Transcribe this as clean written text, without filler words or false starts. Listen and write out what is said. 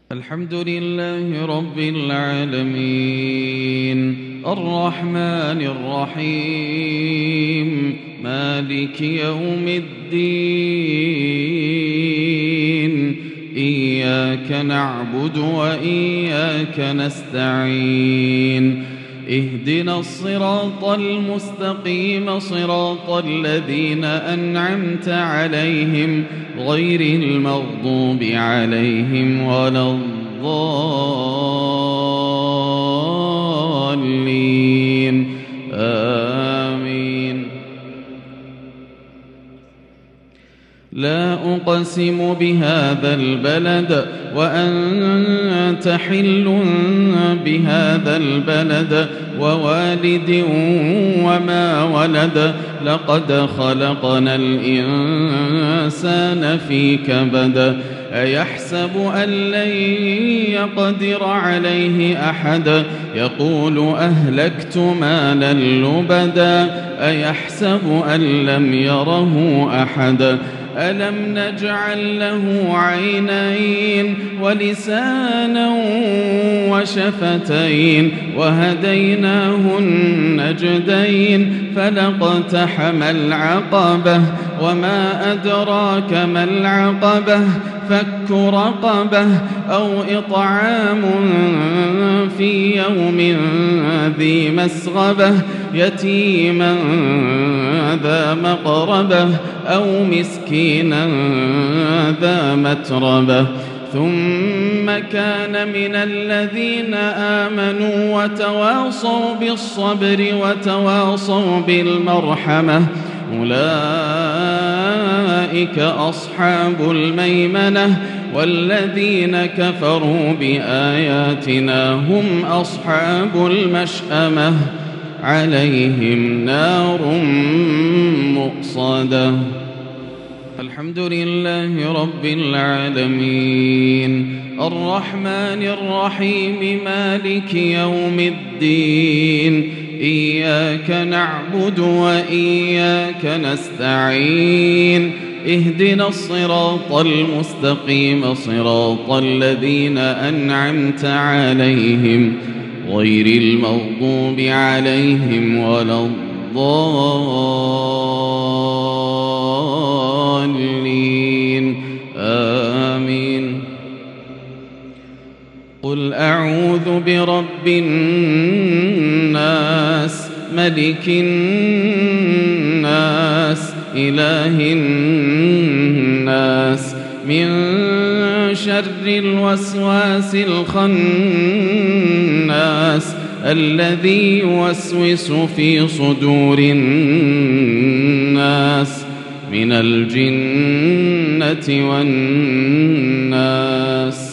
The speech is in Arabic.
الحمد لله رب العالمين الرحمن الرحيم مالك يوم الدين إياك نعبد وإياك نستعين اهدنا الصراط المستقيم صراط الذين أنعمت عليهم غير المغضوب عليهم ولا الضالين آمين. لا أقسم بهذا البلد وأنت حل بهذا البلد ووالد وما ولد لقد خلقنا الإنسان في كبد أيحسب أن لن يقدر عليه أحد يقول أهلكت مالا لبدا أيحسب أن لم يره أحد ألم نجعل له عينين ولسانا وشفتين وهديناه النجدين فلاقتحم العقبة وما أدراك ما العقبة فك رقبة أو إطعام في يوم ذي مسغبة يتيما ذا مقربة أو مسكينا ذا متربة ثم كان من الذين آمنوا وتواصوا بالصبر وتواصوا بالمرحمة أولئك أصحاب الميمنة والذين كفروا بآياتنا هم أصحاب المشأمة عليهم نار مؤصدة. الحمد لله رب العالمين الرحمن الرحيم مالك يوم الدين إياك نعبد وإياك نستعين اهدنا الصراط المستقيم صراط الذين أنعمت عليهم غير المغضوب عليهم ولا الضالين آمين. قل أعوذ برب الناس ملك الناس إله الناس من شر الوسواس الخناس الذي يوسوس في صدور الناس من الجنة والناس.